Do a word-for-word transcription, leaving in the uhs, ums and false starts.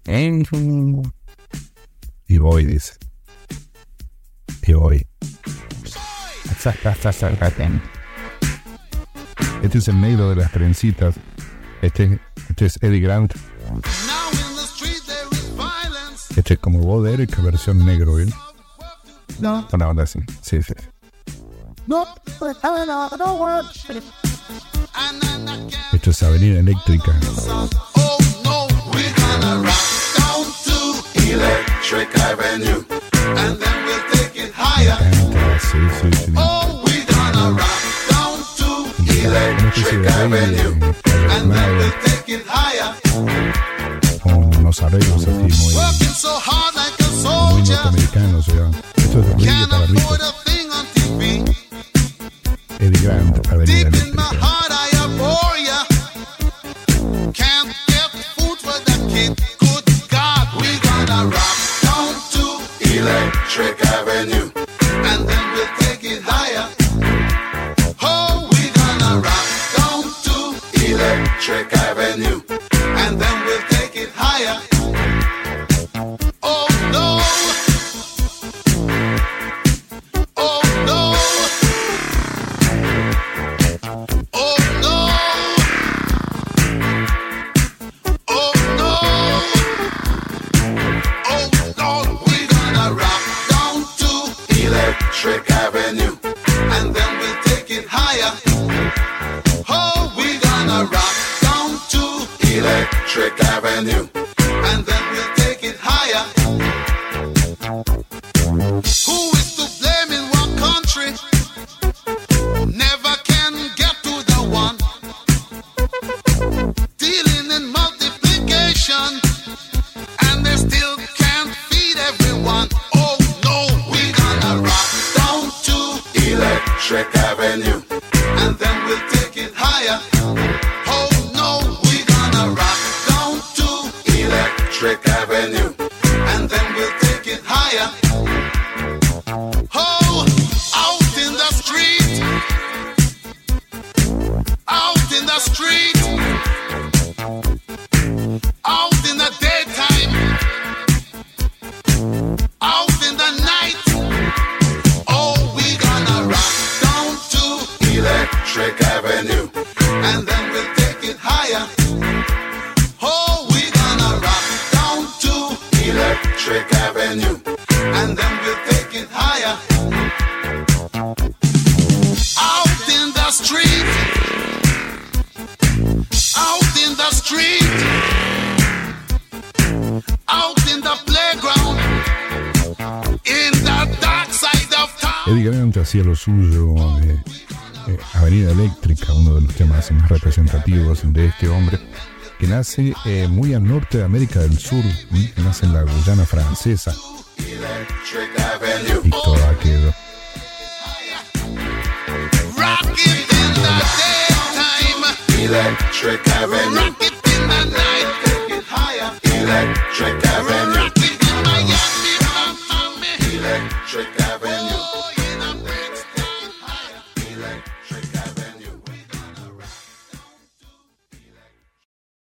Y voy, dice. Y voy. Este es el negro de las trencitas. Este, este es Eddie Grant. Este es como vos de Eric, versión negro, ¿bien? No. Una onda así. Sí, sí. No. Esto es Avenida Eléctrica. Electric Avenue, and then we'll take it higher. Sí, sí, sí. Oh, we're gonna rock down to Electric Avenue, and then we'll take it higher. Con unos arreglos así muy, Working so hard like a muy soldier. norteamericanos, o sea. Esto es de Enrique para Can't afford ricos. a thing on T V. Eddie Grant, Avenida Deep in my Eléctrica. heart I abhor ya. Can't get food for the kid. Good God, we're gonna rock down to Electric Avenue, and then we'll take it higher. Oh, we're gonna rock down to Electric Avenue, and then we'll take it higher. Oh no. Oh no. Oh no. Oh no. Oh Lord, we're gonna rock down to Electric Avenue, and then we'll take it higher. Oh, we're gonna rock down to Electric Avenue, and then we'll take it higher. Who is to blame in one country? Never can get to the one. Dealing in multiplication, and they still can't feed everyone. Oh no, we're gonna rock down to Electric Avenue, and then we'll take it higher. Oh no, we're gonna rock down to Electric Avenue, and then we'll take it higher. Oh, out in the street, out in the street, out in the daytime, out in the night. Oh, we gonna rock down to Electric Avenue, and then we'll take it higher. Oh, we gonna rock down to Electric Avenue, and then we'll take it higher. Out in the street, out in the street, out in the playground, in the dark side of town. Eddie Grant hacía lo suyo de eh, Avenida Eléctrica, uno de los temas más representativos de este hombre, que nace eh, muy al norte de América del Sur, ¿sí? Que nace en la Guyana francesa. Electric Avenue. Y todo aquello. Rock it in the daytime, Electric Avenue. Rock it in the night, take it higher, Electric Avenue. Rock it in Miami, Miami, Electric Avenue.